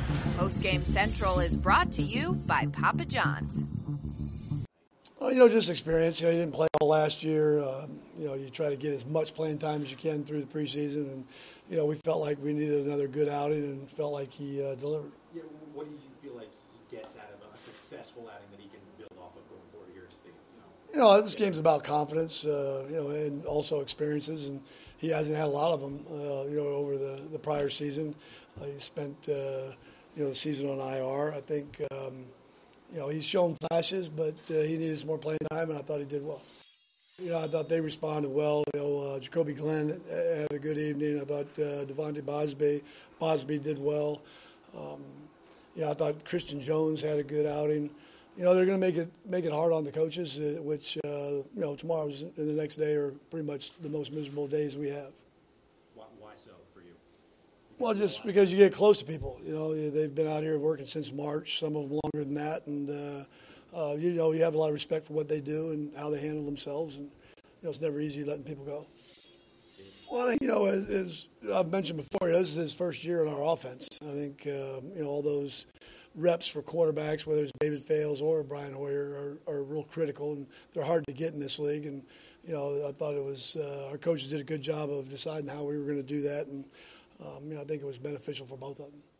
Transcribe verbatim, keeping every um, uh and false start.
Postgame Central is brought to you by Papa John's. Well, you know, just experience. You know, he didn't play all last year. Um, you know, you try to get as much playing time as you can through the preseason, and you know, we felt like we needed another good outing, and felt like he uh, delivered. Yeah, what do you feel like he gets out of a successful outing that he can build off of going forward here? Just to, you know, you know, this game's about confidence, uh, you know, and also experiences, and he hasn't had a lot of them, uh, you know, over the, the prior season. Uh, he spent, uh, you know, the season on I R. I think, um, you know, he's shown flashes, but uh, he needed some more playing time, and I thought he did well. You know, I thought they responded well. You know, uh, Jacoby Glenn had a good evening. I thought uh, Devontae Bosby, Bosby did well. Um, you know, I thought Christian Jones had a good outing. You know, they're going to make it make it hard on the coaches, uh, which, uh, you know, tomorrow's and the next day are pretty much the most miserable days we have. Why, why so for you? Well, just because you get close to people. You know, they've been out here working since March, some of them longer than that, and, uh, uh, you know, you have a lot of respect for what they do and how they handle themselves, and, you know, it's never easy letting people go. Well, I think, you know, as, as I've mentioned before, this is his first year in our offense. I think, um, you know, all those reps for quarterbacks, whether it's David Fales or Brian Hoyer, are, are real critical, and they're hard to get in this league. And, you know, I thought it was uh, our coaches did a good job of deciding how we were going to do that, and, um, you know, I think it was beneficial for both of them.